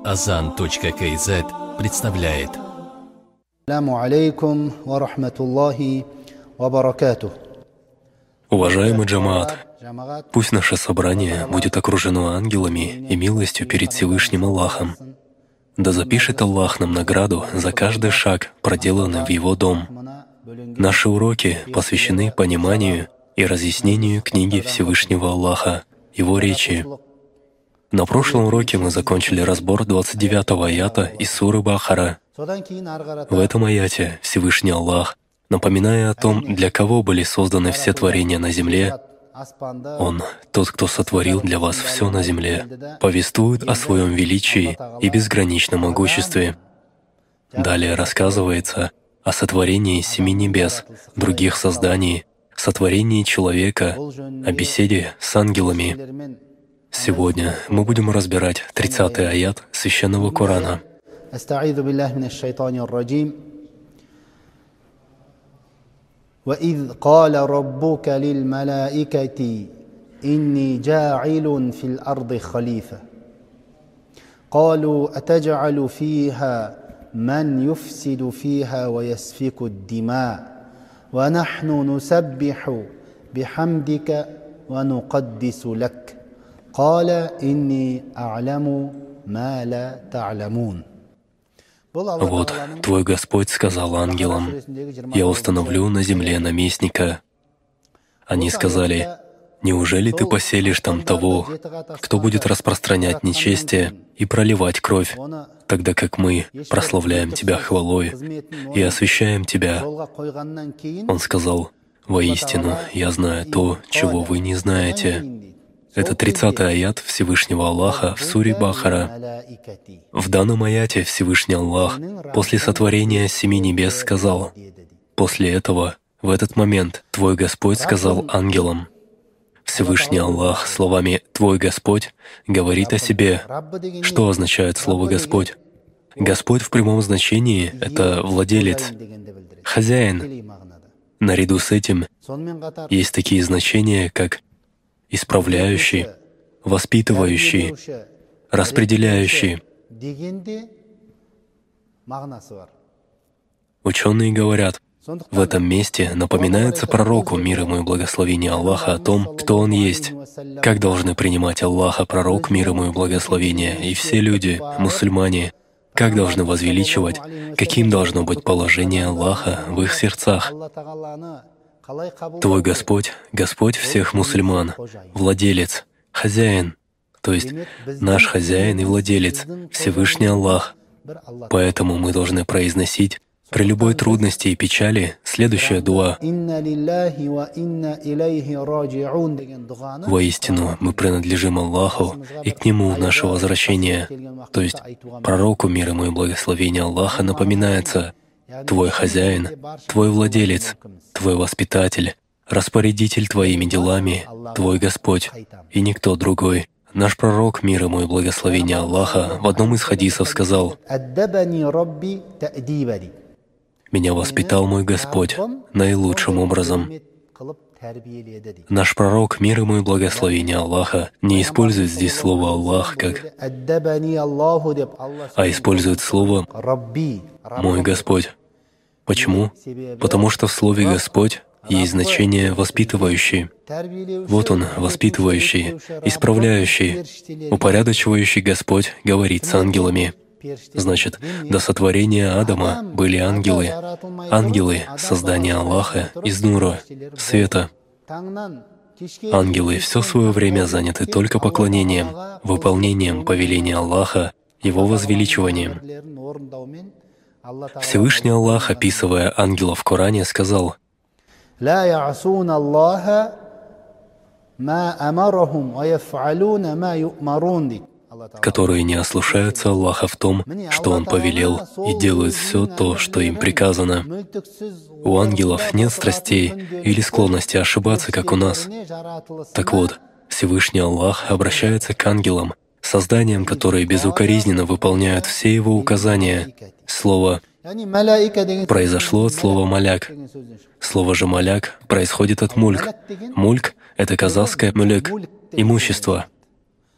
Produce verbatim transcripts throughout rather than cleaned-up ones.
азан точка кей зет представляет. Ассаламу алейкум ва рахматуллахи ва баракатух. Уважаемый джамаат, пусть наше собрание будет окружено ангелами и милостью перед Всевышним Аллахом. Да запишет Аллах нам награду за каждый шаг, проделанный в Его дом. Наши уроки посвящены пониманию и разъяснению книги Всевышнего Аллаха, Его речи. На прошлом уроке мы закончили разбор двадцать девятого аята из суры Бахара. В этом аяте Всевышний Аллах, напоминая о том, для кого были созданы все творения на земле, Он, тот, кто сотворил для вас все на земле, повествует о своем величии и безграничном могуществе. Далее рассказывается о сотворении семи небес, других созданий, сотворении человека, о беседе с ангелами. Сегодня мы будем разбирать тридцатый аят Священного Корана. وَإِذْ قَالَ رَبُّكَ لِلْمَلَائِكَةِ إِنِّي جَاعِلٌ فِي الْأَرْضِ خَلِيفَةً قَالُوا أَتَجْعَلُ فِيهَا مَنْ يُفْسِدُ فِيهَا وَيَسْفِكُ الدِّمَاءَ وَنَحْنُ نُسَبِّحُ بِحَمْدِكَ وَنُقَدِّسُ لَكَ قَالَ إِنِّي أَعْلَمُ مَا لَا تَعْلَمُونَ. «Вот твой Господь сказал ангелам: „Я установлю на земле наместника“». Они сказали: „Неужели ты поселишь там того, кто будет распространять нечестие и проливать кровь, тогда как мы прославляем Тебя хвалой и освящаем Тебя?“ Он сказал: „Воистину, я знаю то, чего вы не знаете». Это тридцатый аят Всевышнего Аллаха в суре Бахара. В данном аяте Всевышний Аллах после сотворения семи небес сказал: «После этого, в этот момент, Твой Господь сказал ангелам». Всевышний Аллах словами «Твой Господь» говорит о себе. Что означает слово «Господь»? Господь в прямом значении — это владелец, хозяин. Наряду с этим есть такие значения, как исправляющий, воспитывающий, распределяющий. Ученые говорят, в этом месте напоминается пророку, мир ему и благословение Аллаха, о том, кто он есть, как должны принимать Аллаха пророк, мир ему и благословение, и все люди, мусульмане, как должны возвеличивать, каким должно быть положение Аллаха в их сердцах. Твой Господь — Господь всех мусульман, владелец, хозяин, то есть наш хозяин и владелец, Всевышний Аллах. Поэтому мы должны произносить при любой трудности и печали следующее дуа: «Воистину, мы принадлежим Аллаху, и к Нему наше возвращение». То есть пророку, мир ему и благословение Аллаха, напоминается: Твой хозяин, Твой владелец, Твой воспитатель, распорядитель Твоими делами, Твой Господь, и никто другой. Наш пророк, мир ему и благословение Аллаха, в одном из хадисов сказал: «Меня воспитал мой Господь наилучшим образом». Наш пророк, мир ему и благословение Аллаха, не использует здесь слово «Аллах» как, а использует слово «мой Господь». Почему? Потому что в слове «Господь» есть значение «воспитывающий». Вот Он, воспитывающий, исправляющий, упорядочивающий Господь говорит с ангелами. Значит, до сотворения Адама были ангелы. Ангелы — создание Аллаха из нура, света. Ангелы все свое время заняты только поклонением, выполнением повеления Аллаха, Его возвеличиванием. Всевышний Аллах, описывая ангелов в Коране, сказал: «Ла я'суна Аллаха ма амарахум ва яф'алуна ма ю'марун», которые не ослушаются Аллаха в том, что Он повелел, и делают все то, что им приказано. У ангелов нет страстей или склонности ошибаться, как у нас. Так вот, Всевышний Аллах обращается к ангелам, созданиям, которые безукоризненно выполняют все Его указания. Слово произошло от слова «маляк». Слово же «маляк» происходит от «мульк». «Мульк» — это казахское «мулек» — имущество.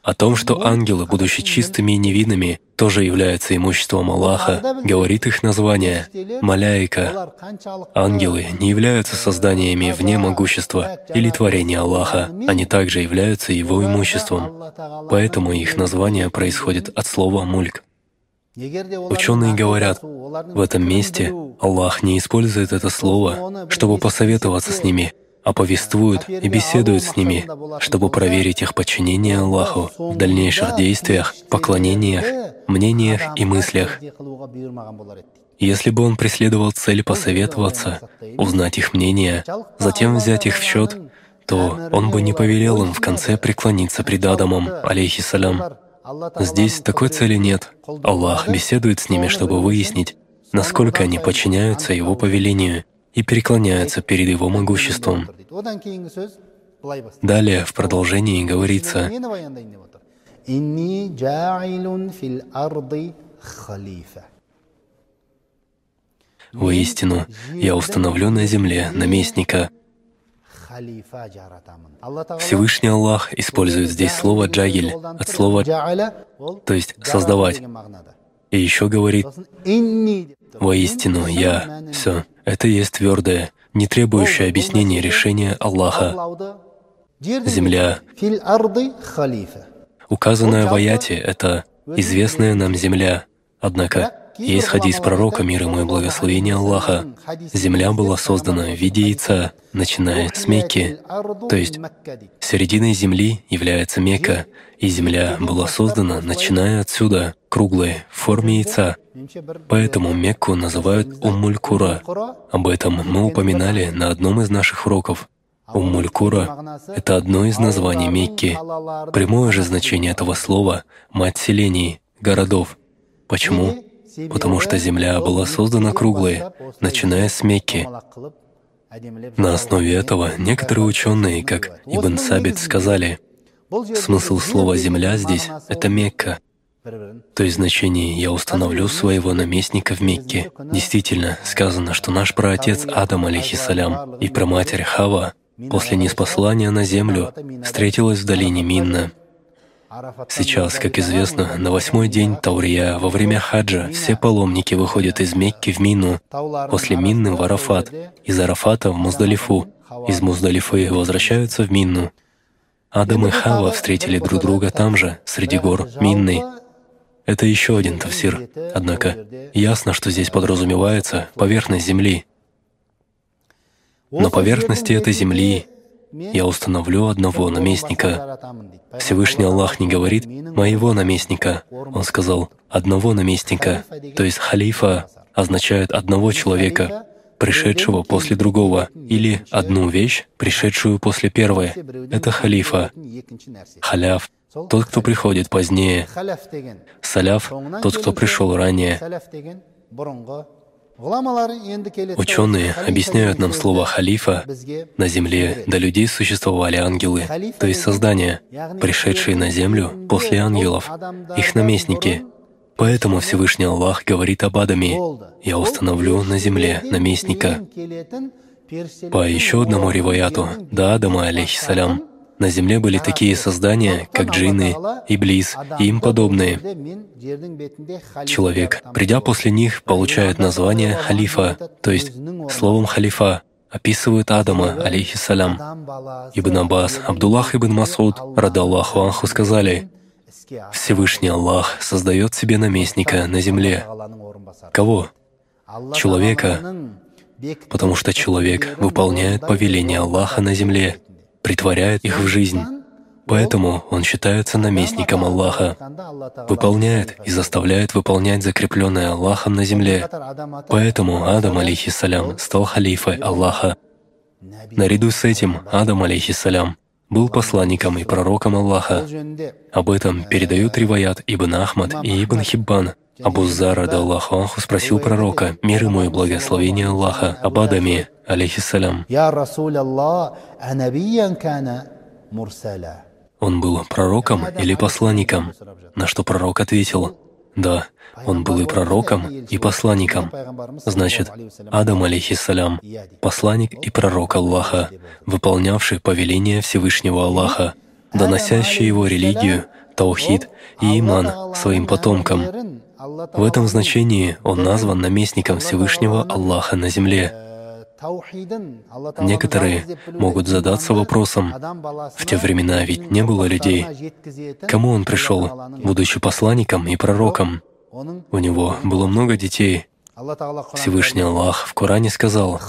О том, что ангелы, будучи чистыми и невинными, тоже являются имуществом Аллаха, говорит их название — маляика. Ангелы не являются созданиями вне могущества или творения Аллаха, они также являются Его имуществом. Поэтому их название происходит от слова «мульк». Ученые говорят, в этом месте Аллах не использует это слово, чтобы посоветоваться с ними, а повествует и беседует с ними, чтобы проверить их подчинение Аллаху в дальнейших действиях, поклонениях, мнениях и мыслях. Если бы он преследовал цель посоветоваться, узнать их мнение, затем взять их в счет, то он бы не повелел им в конце преклониться пред Адамом, алейхиссалям. Здесь такой цели нет. Аллах беседует с ними, чтобы выяснить, насколько они подчиняются Его повелению и преклоняются перед Его могуществом. Далее в продолжении говорится: «Воистину, я установлю на земле наместника». Всевышний Аллах использует здесь слово «джагиль» от слова «то есть создавать». И еще говорит: «Воистину, я». Все. Это есть твердое, не требующее объяснения решение Аллаха. Земля. Указанная в аяте — это известная нам земля. Однако есть хадис пророка, мир ему и благословение Аллаха. Земля была создана в виде яйца, начиная с Мекки, то есть серединой земли является Мекка, и земля была создана, начиная отсюда, круглой, в форме яйца. Поэтому Мекку называют Уммуль-Кура. Об этом мы упоминали на одном из наших уроков. Уммуль-Кура — это одно из названий Мекки. Прямое же значение этого слова — мать селений, городов. Почему? Потому что земля была создана круглой, начиная с Мекки. На основе этого некоторые ученые, как Ибн Сабит, сказали, смысл слова «земля» здесь — это Мекка. То есть значение «я установлю своего наместника в Мекке». Действительно, сказано, что наш праотец Адам, алейхиссалям, и праматерь Хава после ниспослания на землю встретилась в долине Минна. Сейчас, как известно, на восьмой день Таурия во время хаджа все паломники выходят из Мекки в Мину, после Минны в Арафат, из Арафата в Муздалифу, из Муздалифы возвращаются в Минну. Адам и Хава встретили друг друга там же, среди гор Минны. Это еще один тафсир. Однако ясно, что здесь подразумевается поверхность земли. На поверхности этой земли я установлю одного наместника. Всевышний Аллах не говорит «моего наместника». Он сказал «одного наместника», то есть халифа означает одного человека, пришедшего после другого, или одну вещь, пришедшую после первой. Это халифа. Халяф — тот, кто приходит позднее. Саляф — тот, кто пришел ранее. Ученые объясняют нам слово «халифа». На земле до людей существовали ангелы, то есть создания, пришедшие на землю после ангелов, их наместники. Поэтому Всевышний Аллах говорит об Адаме: «Я установлю на земле наместника». По еще одному риваяту, до Адама, алейхиссалям, на земле были такие создания, как джинны, иблис и им подобные. Человек, придя после них, получает название халифа, то есть словом халифа описывают Адама, алейхиссалям. Ибн Аббас, Абдуллах ибн Масуд, радаллаху анху, сказали: Всевышний Аллах создает себе наместника на земле. Кого? Человека, потому что человек выполняет повеление Аллаха на земле, притворяет их в жизнь. Поэтому он считается наместником Аллаха, выполняет и заставляет выполнять закрепленное Аллахом на земле. Поэтому Адам, алейхиссалям, стал халифой Аллаха. Наряду с этим Адам, алейхиссалям, был посланником и пророком Аллаха. Об этом передают риваят Ибн Ахмад и Ибн Хиббан. Абу Зар, радаллаху анху, спросил пророка, мир ему и благословение Аллаха, об Адаме, алейхиссалям: он был пророком или посланником? На что пророк ответил: да, он был и пророком, и посланником. Значит, Адам, алейхиссалям, посланник и пророк Аллаха, выполнявший повеление Всевышнего Аллаха, доносящий его религию, таухид и иман своим потомкам. В этом значении он назван наместником Всевышнего Аллаха на земле. Некоторые могут задаться вопросом, в те времена ведь не было людей. Кому он пришел, будучи посланником и пророком? У него было много детей. Всевышний Аллах в Коране сказал: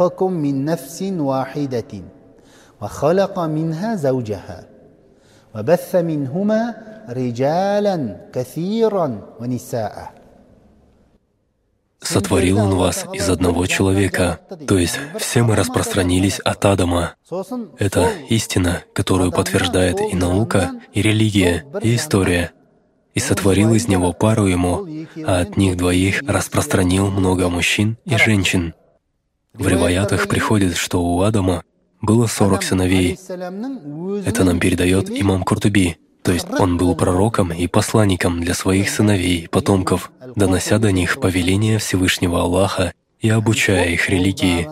«Сотворил Он вас из одного человека», то есть все мы распространились от Адама. Это истина, которую подтверждает и наука, и религия, и история. «И сотворил из него пару ему, а от них двоих распространил много мужчин и женщин». В риваятах приходит, что у Адама было сорок сыновей. Это нам передает имам Куртуби. То есть он был пророком и посланником для своих сыновей и потомков, донося до них повеления Всевышнего Аллаха и обучая их религии.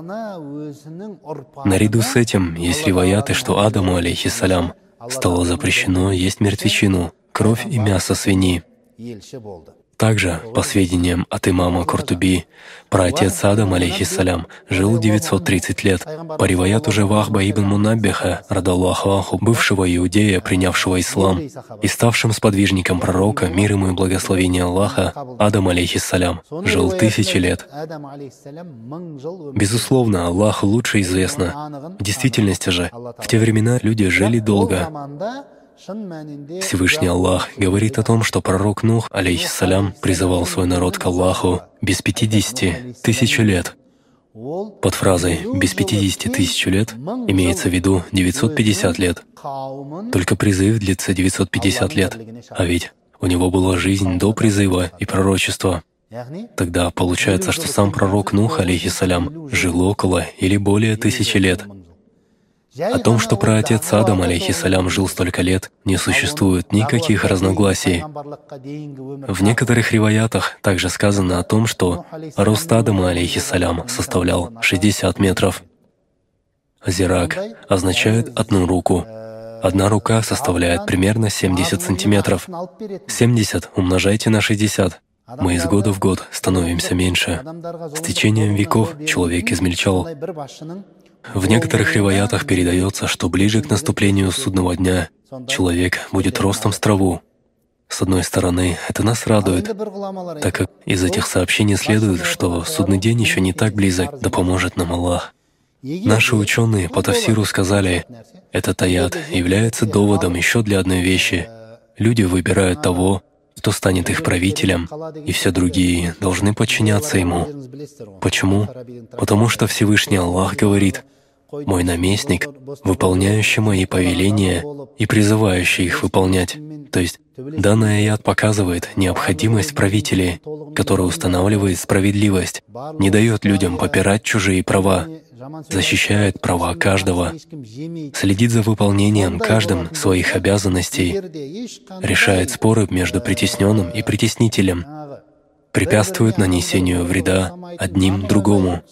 Наряду с этим есть риваяты, что Адаму, алейхиссалям, стало запрещено есть мертвечину, кровь и мясо свиньи. Также, по сведениям от имама Куртуби, праотец Адам, алейхиссалям, жил девятьсот тридцать лет. По риваяту же Вахба ибн Мунаббиха, радаллаху анху, бывшего иудея, принявшего ислам, и ставшим сподвижником пророка, мир ему и благословение Аллаха, Адам, алейхиссалям, жил тысячи лет. Безусловно, Аллаху лучше известно. В действительности же, в те времена люди жили долго. Всевышний Аллах говорит о том, что пророк Нух, алейхиссалям, призывал свой народ к Аллаху без пятидесяти тысяч лет. Под фразой «без пятидесяти тысяч лет» имеется в виду девятьсот пятьдесят лет. Только призыв длится девятьсот пятьдесят лет, а ведь у него была жизнь до призыва и пророчества. Тогда получается, что сам пророк Нух, алейхиссалям, жил около или более тысячи лет. О том, что праотец Адам, алейхиссалям, жил столько лет, не существует никаких разногласий. В некоторых риваятах также сказано о том, что рост Адама, алейхиссалям, составлял шестьдесят метров. Зирак означает «одну руку». Одна рука составляет примерно семьдесят сантиметров. семьдесят умножайте на шестьдесят. Мы из года в год становимся меньше. С течением веков человек измельчал. В некоторых риваятах передается, что ближе к наступлению судного дня человек будет ростом с траву. С одной стороны, это нас радует, так как из этих сообщений следует, что судный день еще не так близок, да поможет нам Аллах. Наши ученые по тафсиру сказали, этот аят является доводом еще для одной вещи. Люди выбирают того, кто станет их правителем, и все другие должны подчиняться ему. Почему? Потому что Всевышний Аллах говорит: «Мой наместник, выполняющий мои повеления и призывающий их выполнять». То есть данный аят показывает необходимость правителей, который устанавливает справедливость, не дает людям попирать чужие права, защищает права каждого, следит за выполнением каждым своих обязанностей, решает споры между притесненным и притеснителем, препятствует нанесению вреда одним другому.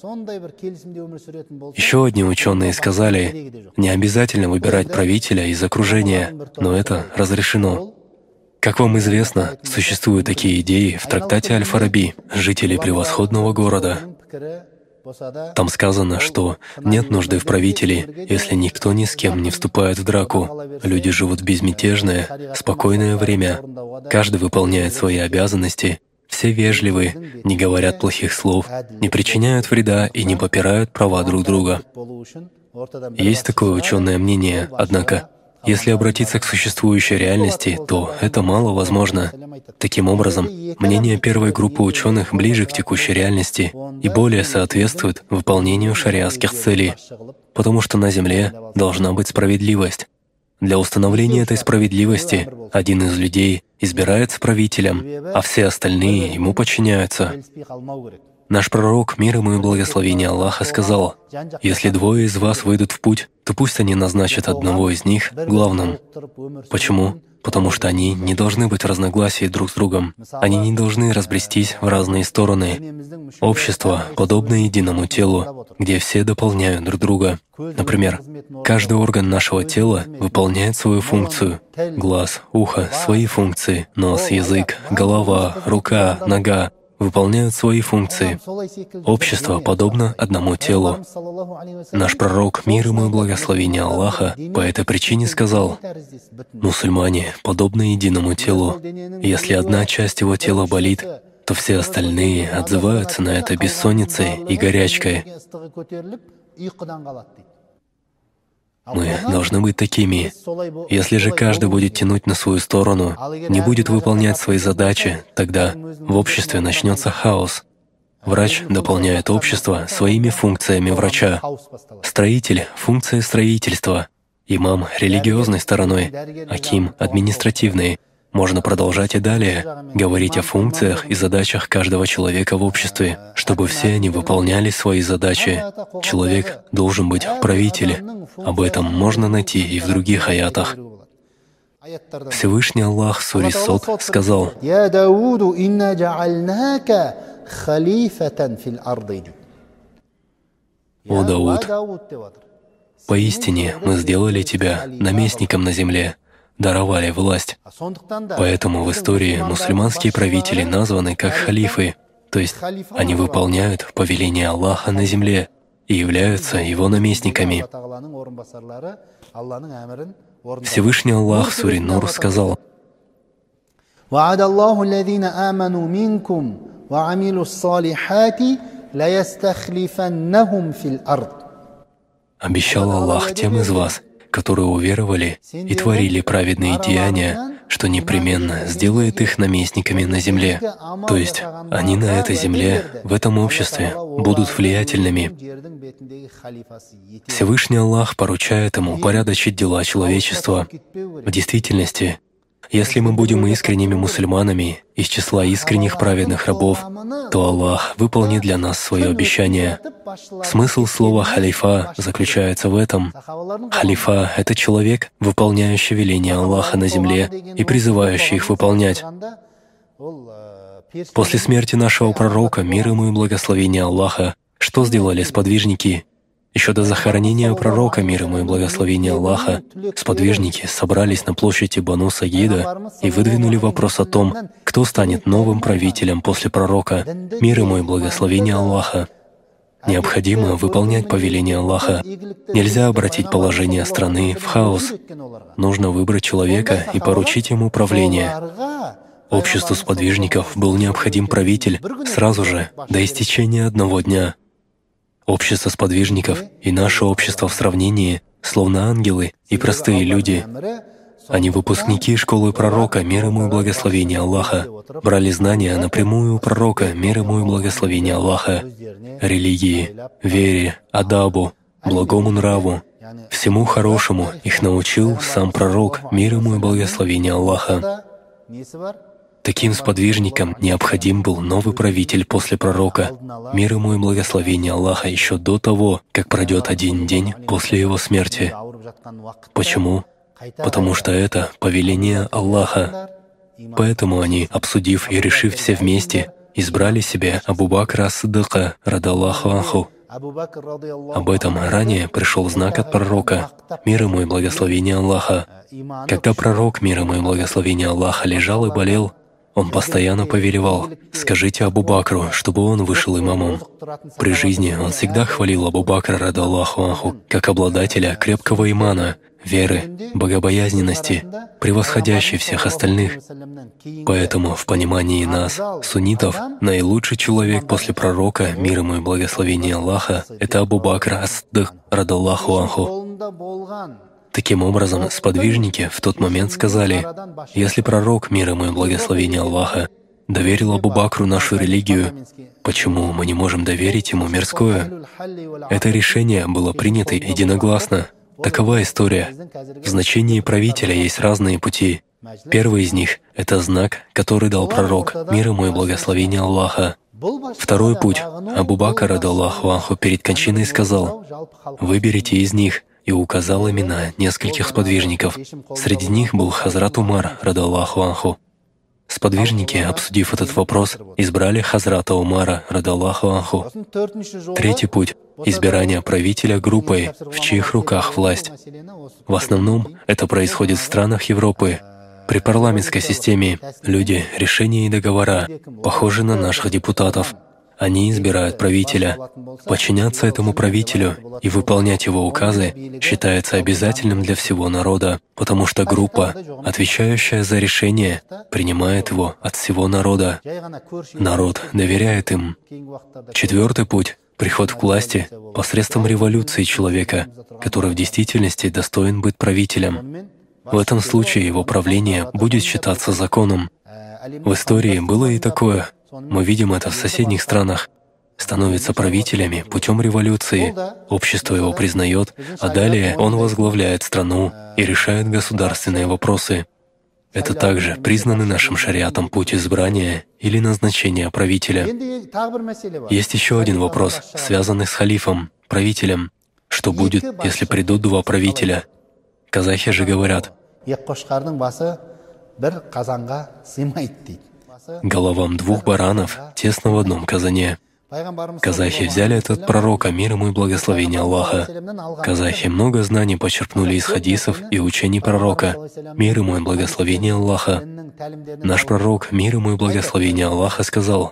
Еще одни ученые сказали, не обязательно выбирать правителя из окружения, но это разрешено. Как вам известно, существуют такие идеи в трактате Аль-Фараби «Жители превосходного города». Там сказано, что нет нужды в правителе, если никто ни с кем не вступает в драку. Люди живут в безмятежное, спокойное время. Каждый выполняет свои обязанности, все вежливы, не говорят плохих слов, не причиняют вреда и не попирают права друг друга. Есть такое ученое мнение, однако, если обратиться к существующей реальности, то это мало возможно. Таким образом, мнение первой группы ученых ближе к текущей реальности и более соответствует выполнению шариатских целей, потому что на Земле должна быть справедливость. Для установления этой справедливости один из людей избирается правителем, а все остальные ему подчиняются. Наш пророк, мир ему и благословение Аллаха, сказал: «Если двое из вас выйдут в путь, то пусть они назначат одного из них главным». Почему? потому что они не должны быть в разногласии друг с другом. Они не должны разбрестись в разные стороны. Общество подобно единому телу, где все дополняют друг друга. Например, каждый орган нашего тела выполняет свою функцию. Глаз, ухо — свои функции, нос, язык, голова, рука, нога выполняют свои функции. Общество подобно одному телу. Наш пророк, мир ему и благословение Аллаха, по этой причине сказал: «Мусульмане подобны единому телу. Если одна часть его тела болит, то все остальные отзываются на это бессонницей и горячкой». Мы должны быть такими. Если же каждый будет тянуть на свою сторону, не будет выполнять свои задачи, тогда в обществе начнется хаос. Врач дополняет общество своими функциями врача. Строитель — функция строительства. Имам — религиозной стороной. Аким — административной. Можно продолжать и далее говорить о функциях и задачах каждого человека в обществе, чтобы все они выполняли свои задачи. Человек должен быть правитель. Об этом можно найти и в других аятах. Всевышний Аллах в суре Сод сказал: «Я Дауду, инна джа'альнака халифатан фил арди». «О Дауд, поистине мы сделали тебя наместником на земле, даровали власть». Поэтому в истории мусульманские правители названы как халифы, то есть они выполняют повеление Аллаха на земле и являются Его наместниками. Всевышний Аллах в суре Нур сказал: «Ва'ада Аллаху аллазина аману минкум ва амилу ссалихати ла ястахлифаннахум фил ард». Обещал Аллах тем из вас, которые уверовали и творили праведные деяния, что непременно сделает их наместниками на земле. То есть они на этой земле, в этом обществе, будут влиятельными. Всевышний Аллах поручает ему упорядочить дела человечества. В действительности, если мы будем искренними мусульманами из числа искренних праведных рабов, то Аллах выполнит для нас свое обещание. Смысл слова «халифа» заключается в этом. Халифа — это человек, выполняющий веления Аллаха на земле и призывающий их выполнять. После смерти нашего пророка, мир ему и благословение Аллаха, что сделали сподвижники? Еще до захоронения пророка, мир ему и благословение Аллаха, сподвижники собрались на площади Бану Сагида и выдвинули вопрос о том, кто станет новым правителем после пророка, мир ему и благословение Аллаха. Необходимо выполнять повеление Аллаха. Нельзя обратить положение страны в хаос. Нужно выбрать человека и поручить ему правление. Обществу сподвижников был необходим правитель сразу же, до истечения одного дня. Общество сподвижников и наше общество в сравнении словно ангелы и простые люди. Они выпускники школы пророка, мир ему и благословение Аллаха, брали знания напрямую у пророка, мир ему и благословение Аллаха, религии, вере, адабу, благому нраву, всему хорошему их научил сам пророк, мир ему и благословение Аллаха. Таким сподвижникам необходим был новый правитель после пророка, мир ему и благословение Аллаха, еще до того, как пройдет один день после его смерти. Почему? Потому что это повеление Аллаха. Поэтому они, обсудив и решив все вместе, избрали себе Абу Бакра ас-Сиддика, радаллаху анху. Об этом ранее пришел знак от пророка, мир ему и благословение Аллаха. Когда пророк, мир ему и благословение Аллаха, лежал и болел, он постоянно повелевал: «Скажите Абу Бакру, чтобы он вышел имамом». При жизни он всегда хвалил Абу Бакра, радаллаху анху, как обладателя крепкого имана, веры, богобоязненности, превосходящей всех остальных. Поэтому в понимании нас, суннитов, наилучший человек после пророка, мир ему и благословение Аллаха, это Абу Бакр ас-Сиддик, радаллаху анху. Таким образом, сподвижники в тот момент сказали: «Если пророк, мир ему и благословение Аллаха, доверил Абу Бакру нашу религию, почему мы не можем доверить ему мирское?» Это решение было принято единогласно. Такова история. В значении правителя есть разные пути. Первый из них — это знак, который дал пророк, мир ему и благословение Аллаха. Второй путь — Абу Бакр, радаллаху анху, перед кончиной сказал: «Выберите из них, и указал имена нескольких сподвижников. Среди них был Хазрат Умар, радаллаху анху. Сподвижники, обсудив этот вопрос, избрали Хазрата Умара, радаллаху анху. Третий путь — избирание правителя группой, в чьих руках власть. В основном это происходит в странах Европы. При парламентской системе люди, решения и договора похожи на наших депутатов. Они избирают правителя. Подчиняться этому правителю и выполнять его указы считается обязательным для всего народа, потому что группа, отвечающая за решение, принимает его от всего народа. Народ доверяет им. Четвертый путь — приход к власти посредством революции человека, который в действительности достоин быть правителем. В этом случае его правление будет считаться законом. В истории было и такое. Мы видим это в соседних странах. Становится правителями путем революции, общество его признает, а далее он возглавляет страну и решает государственные вопросы. Это также признанный нашим шариатом путь избрания или назначения правителя. Есть еще один вопрос, связанный с халифом, правителем. Что будет, если придут два правителя? Казахи же говорят: головам двух баранов тесно в одном казане. Казахи взяли это от пророка, мир ему и благословение Аллаха. Казахи много знаний почерпнули из хадисов и учений пророка, мир ему и благословение Аллаха. Наш пророк, мир ему и благословение Аллаха, сказал: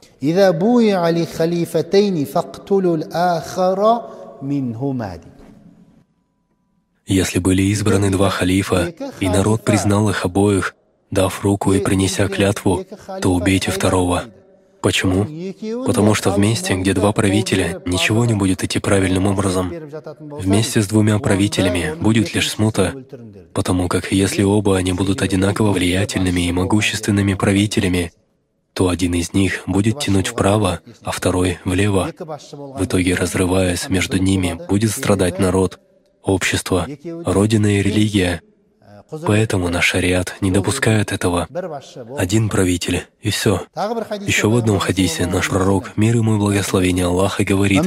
если были избраны два халифа, и народ признал их обоих, дав руку и принеся клятву, то убейте второго. Почему? Потому что в месте, где два правителя, ничего не будет идти правильным образом. Вместе с двумя правителями будет лишь смута, потому как если оба они будут одинаково влиятельными и могущественными правителями, то один из них будет тянуть вправо, а второй — влево. В итоге, разрываясь между ними, будет страдать народ, общество, родина и религия. Поэтому наш шариат не допускает этого. Один правитель, и все. Еще в одном хадисе наш пророк, мир ему и благословение Аллаха, говорит: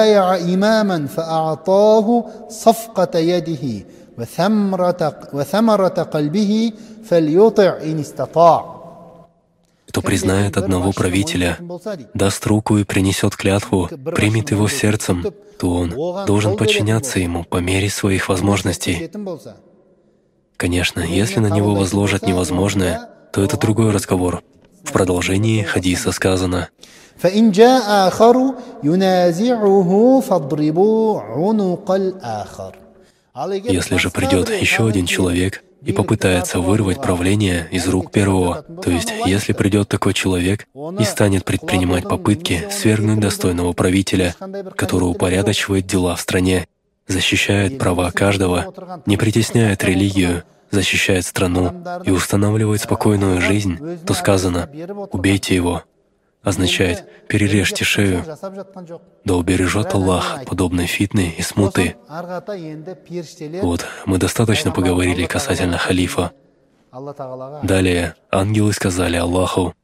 кто признает одного правителя, даст руку и принесет клятву, примет его сердцем, то он должен подчиняться ему по мере своих возможностей. Конечно, если на него возложат невозможное, то это другой разговор. В продолжении хадиса сказано: если же придет еще один человек и попытается вырвать правление из рук первого, то есть если придет такой человек и станет предпринимать попытки свергнуть достойного правителя, который упорядочивает дела в стране, защищает права каждого, не притесняет религию, защищает страну и устанавливает спокойную жизнь, то сказано: «Убейте его». Означает: перережьте шею. Да убережет Аллах подобной фитны и смуты. Вот, мы достаточно поговорили касательно халифа. Далее ангелы сказали Аллаху: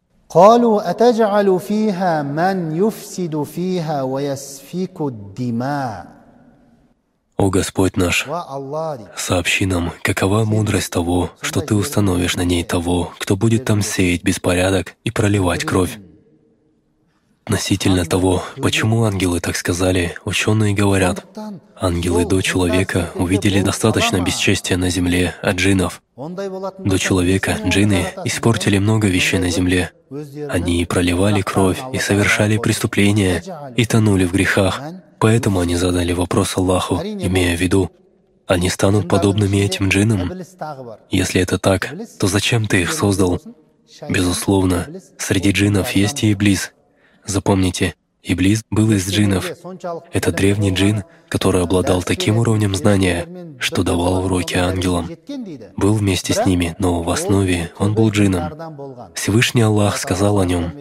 «О Господь наш, сообщи нам, какова мудрость того, что Ты установишь на ней того, кто будет там сеять беспорядок и проливать кровь». Относительно того, почему ангелы так сказали, ученые говорят: ангелы до человека увидели достаточно бесчестия на земле от джиннов. До человека джинны испортили много вещей на земле. Они проливали кровь и совершали преступления, и тонули в грехах. Поэтому они задали вопрос Аллаху, имея в виду: они станут подобными этим джиннам? Если это так, то зачем Ты их создал? Безусловно, среди джиннов есть и Иблис. Запомните, Иблис был из джиннов. Это древний джин, который обладал таким уровнем знания, что давал уроки ангелам. Был вместе с ними, но в основе он был джином. Всевышний Аллах сказал о нем: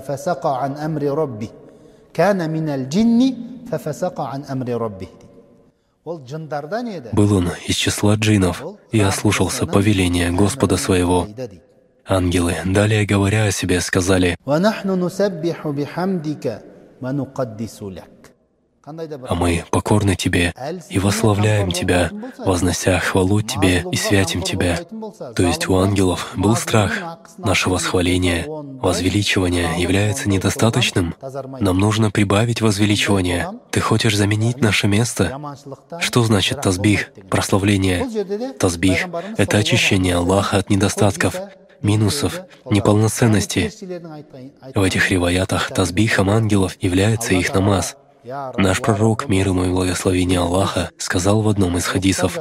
«Был он из числа джинов и ослушался повеления Господа своего». Ангелы, далее говоря о себе, сказали: а мы покорны Тебе и восславляем Тебя, вознося хвалу Тебе и святим Тебя». То есть у ангелов был страх. Наше восхваление, возвеличивание является недостаточным. Нам нужно прибавить возвеличивание. Ты хочешь заменить наше место? Что значит тасбих, прославление? Тасбих — это очищение Аллаха от недостатков, минусов, неполноценности. В этих риваятах тасбихом ангелов является их намаз. Наш пророк, мир ему и благословение Аллаха, сказал в одном из хадисов: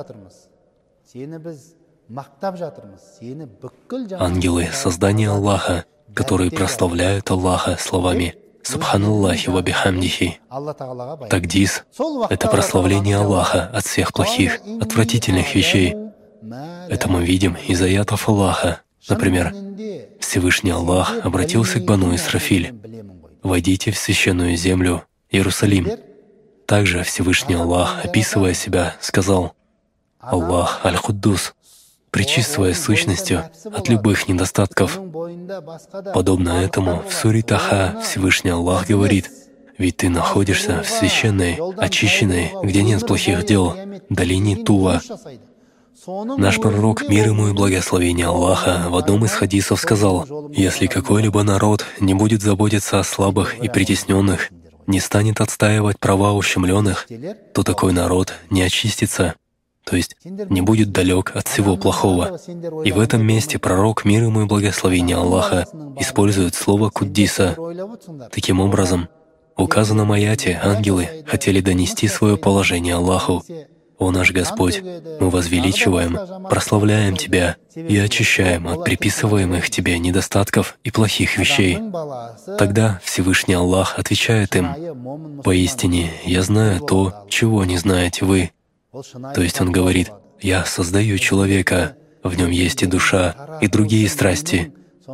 «Ангелы — создание Аллаха, которые прославляют Аллаха словами «Субханаллахи ва бихамдихи». Тагдис — это прославление Аллаха от всех плохих, отвратительных вещей. Это мы видим из аятов Аллаха. Например, Всевышний Аллах обратился к Бану Исрафиль: «Войдите в священную землю, Иерусалим». Также Всевышний Аллах, описывая себя, сказал: «Аллах Аль-Куддус», пречиствуя сущностью от любых недостатков. Подобно этому в суре Таха Всевышний Аллах говорит: «Ведь ты находишься в священной, очищенной, где нет плохих дел, долине Тува». Наш пророк, мир ему и благословение Аллаха, в одном из хадисов сказал: «Если какой-либо народ не будет заботиться о слабых и притесненных, не станет отстаивать права ущемленных, то такой народ не очистится, то есть не будет далек от всего плохого». И в этом месте пророк, мир ему и благословение Аллаха, использует слово «куддиса». Таким образом, в указанном аяте ангелы хотели донести свое положение Аллаху: «О наш Господь, мы возвеличиваем, прославляем Тебя и очищаем от приписываемых Тебе недостатков и плохих вещей». Тогда Всевышний Аллах отвечает им: «Поистине, я знаю то, чего не знаете вы». То есть Он говорит: «Я создаю человека, в нем есть и душа, и другие страсти».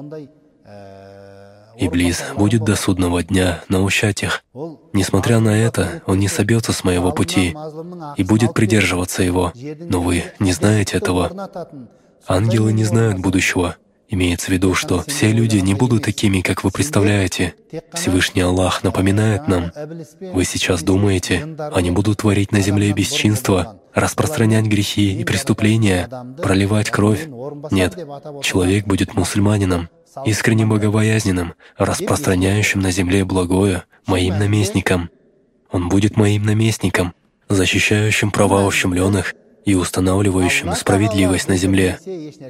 Иблис будет до судного дня наущать их. Несмотря на это, он не собьется с моего пути и будет придерживаться его. Но вы не знаете этого. Ангелы не знают будущего. Имеется в виду, что все люди не будут такими, как вы представляете. Всевышний Аллах напоминает нам: вы сейчас думаете, они будут творить на земле бесчинство, распространять грехи и преступления, проливать кровь. Нет, человек будет мусульманином, искренне богобоязненным, распространяющим на земле благое, моим наместником. Он будет моим наместником, защищающим права ущемленных и устанавливающим справедливость на земле.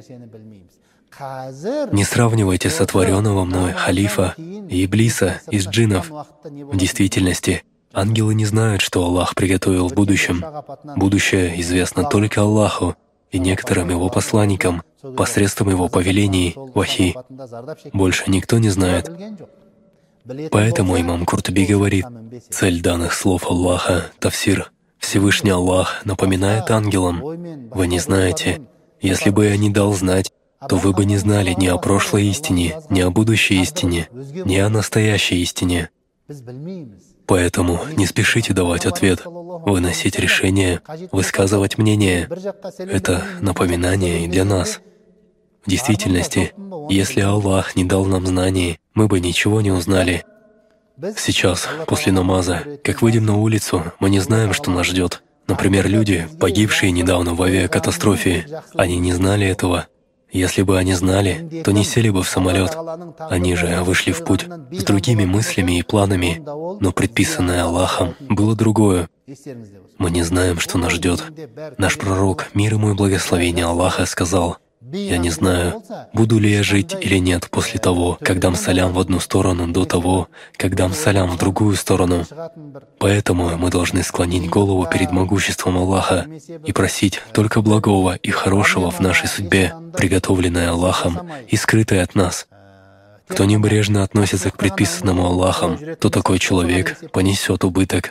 Не сравнивайте сотворенного мной халифа и иблиса из джиннов. В действительности, ангелы не знают, что Аллах приготовил в будущем. Будущее известно только Аллаху и некоторым Его посланникам посредством Его повелений, вахи. Больше никто не знает. Поэтому имам Куртуби говорит: цель данных слов Аллаха — тафсир. Всевышний Аллах напоминает ангелам: «Вы не знаете. Если бы я не дал знать, то вы бы не знали ни о прошлой истине, ни о будущей истине, ни о настоящей истине». Поэтому не спешите давать ответ, выносить решение, высказывать мнение. Это напоминание и для нас. В действительности, если Аллах не дал нам знаний, мы бы ничего не узнали. Сейчас, после намаза, как выйдем на улицу, мы не знаем, что нас ждет. Например, люди, погибшие недавно в авиакатастрофе, они не знали этого. Если бы они знали, то не сели бы в самолет. Они же вышли в путь с другими мыслями и планами, но предписанное Аллахом было другое. Мы не знаем, что нас ждет. Наш пророк, мир ему и благословение Аллаха, сказал: «Я не знаю, буду ли я жить или нет после того, как дам салям в одну сторону, до того, как дам салям в другую сторону». Поэтому мы должны склонить голову перед могуществом Аллаха и просить только благого и хорошего в нашей судьбе, приготовленное Аллахом и скрытое от нас. Кто небрежно относится к предписанному Аллахом, то такой человек понесет убыток.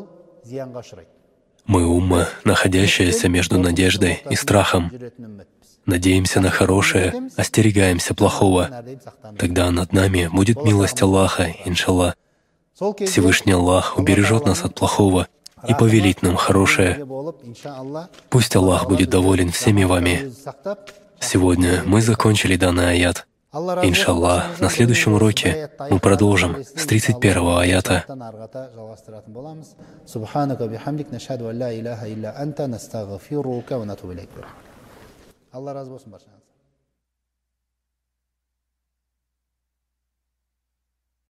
Мы умма, находящаяся между надеждой и страхом. Надеемся на хорошее, остерегаемся плохого. Тогда над нами будет милость Аллаха, иншаллах. Всевышний Аллах убережет нас от плохого и повелит нам хорошее. Пусть Аллах будет доволен всеми вами. Сегодня мы закончили данный аят. Иншаллах, на следующем уроке мы продолжим с тридцать первого аята. Allah razı olsun başkanım.